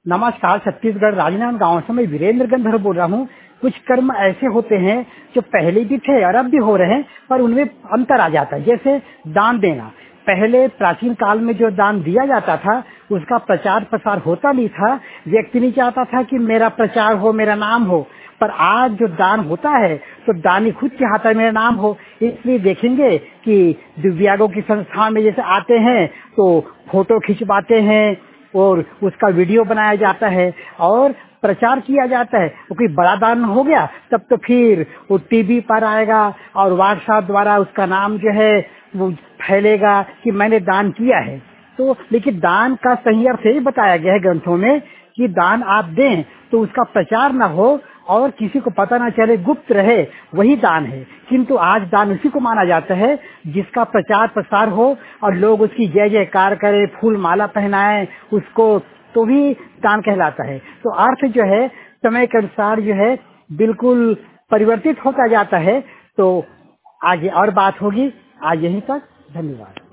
नमस्कार। छत्तीसगढ़ राजनांदगांव से मैं वीरेंद्र गंधर्व बोल रहा हूँ। कुछ कर्म ऐसे होते हैं जो पहले भी थे और अब भी हो रहे हैं, पर उनमें अंतर आ जाता है। जैसे दान देना, पहले प्राचीन काल में जो दान दिया जाता था उसका प्रचार प्रसार होता नहीं था। व्यक्ति नहीं चाहता था कि मेरा प्रचार हो, मेरा नाम हो। पर आज जो दान होता है तो दानी खुद चाहता है मेरा नाम हो। इसलिए देखेंगे कि दिव्यांगों की संस्था में जैसे आते हैं तो फोटो खिंचवाते हैं और उसका वीडियो बनाया जाता है और प्रचार किया जाता है। वो कोई बड़ा दान हो गया तब तो फिर वो टीवी पर आएगा और व्हाट्सएप द्वारा उसका नाम जो है वो फैलेगा कि मैंने दान किया है। तो लेकिन दान का सही अर्थ यही बताया गया है ग्रंथों में कि दान आप दें तो उसका प्रचार न हो और किसी को पता न चले, गुप्त रहे, वही दान है। किंतु आज दान उसी को माना जाता है जिसका प्रचार प्रसार हो और लोग उसकी जय जयकार करें, फूल माला पहनाएं उसको, तो भी दान कहलाता है। तो अर्थ जो है समय के अनुसार जो है बिल्कुल परिवर्तित होता जाता है। तो आगे और बात होगी। आज यहीं तक, धन्यवाद।